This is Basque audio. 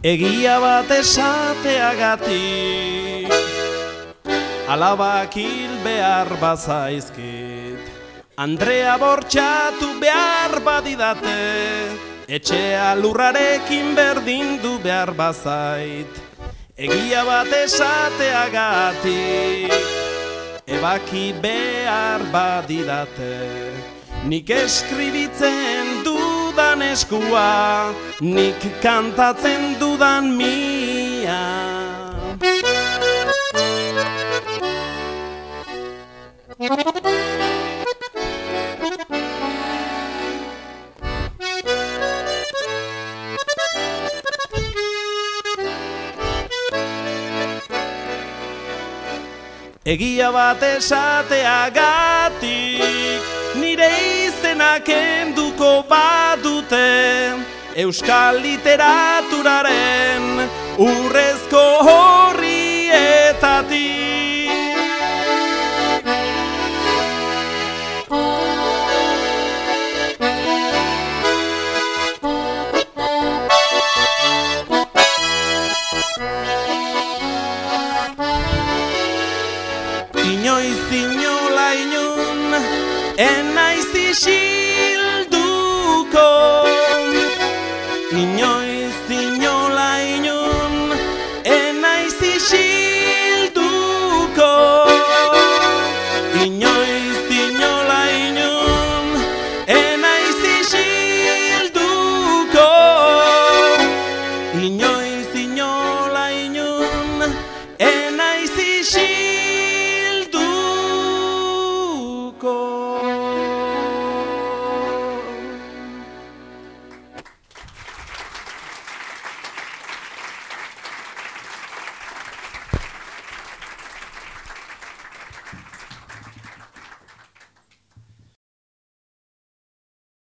Egia bat esateagatik alabak hil behar bazaizkit. Andrea bortxatu behar badidate, etxea lurrarekin berdindu behar bazait. Egia bat esateagatik ebaki behar badidate, nik eskribitzen dudan eskua, nik kantatzen dudan mia. Egia bat esateagatik nire izena kenduko badute, euskal literaturaren urrezko horrietatik. Inoiz inola inon, enaiz isilduko, inoiz